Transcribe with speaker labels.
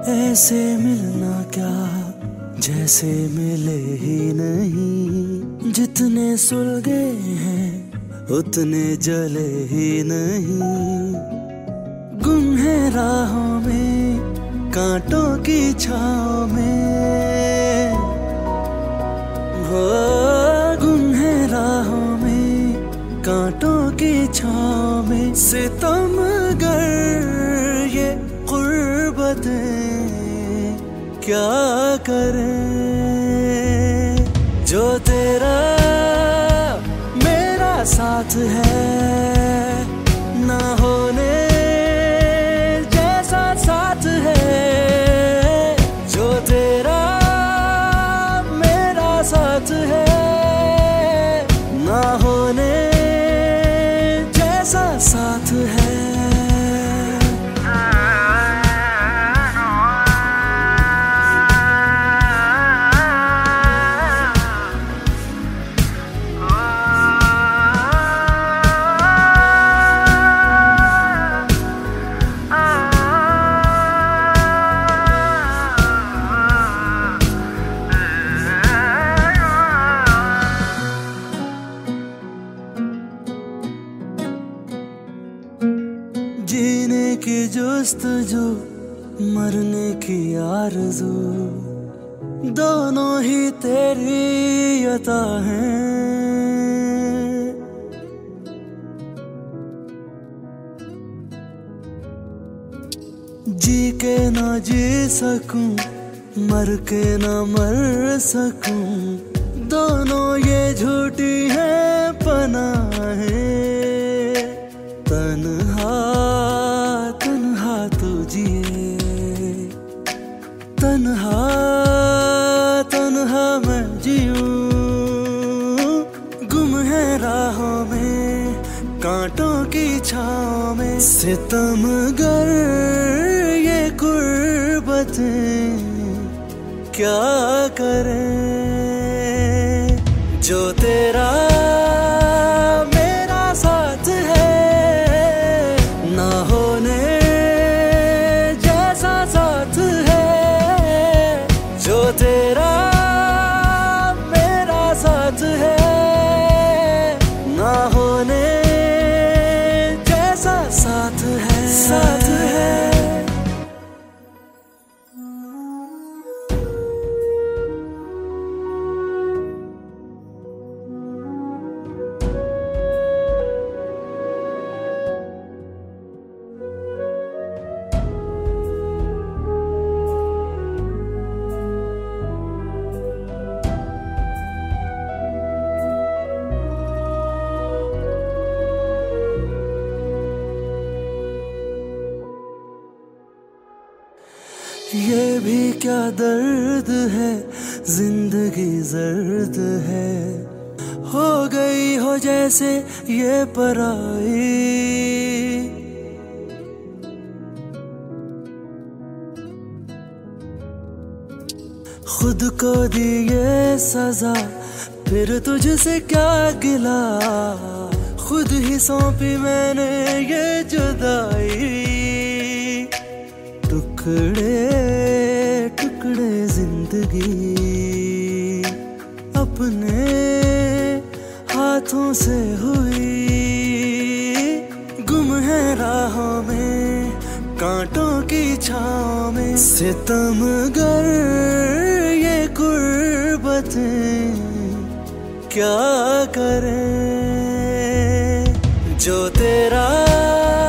Speaker 1: ऐसे मिलना क्या जैसे मिले ही नहीं, जितने सुलगे हैं उतने जले ही नहीं। गुम है राहों में कांटों की छाँव में, हो गुम है राहों में कांटों की छाँव में। सितमगर ये गुर्बतें क्या करें, जो तेरा मेरा साथ है ना होने जैसा साथ है। जो तेरा मेरा साथ है ना होने जैसा साथ है। जीने की जुस्तजू मरने की आरज़ू, दोनों ही तेरी अता हैं। जी के ना जी सकूं, मर के ना मर सकूं, दोनों ये झूठी है पनाहें। तन्हा तन्हा तू जिए, तन्हा तन्हा मैं जीऊं। गुम है राहों में कांटों की छाँव में। सितमगर ये गुर्बतें क्या करें, जो तेरा मेरा साथ है ना होने जैसा साथ है। जो तेरा मेरा साथ है ना होने जैसा साथ है, साथ है। ये भी क्या दर्द है, जिंदगी जर्द है। हो गई हो जैसे ये पराई, खुद को दी ये सजा, फिर तुझसे क्या गिला। खुद ही सौंपी मैंने ये जुदाई। टुकड़े टुकड़े जिंदगी अपने हाथों से हुई। गुम है राहों में कांटों की छाँव में। सितमगर ये गुर्बतें क्या करें, जो तेरा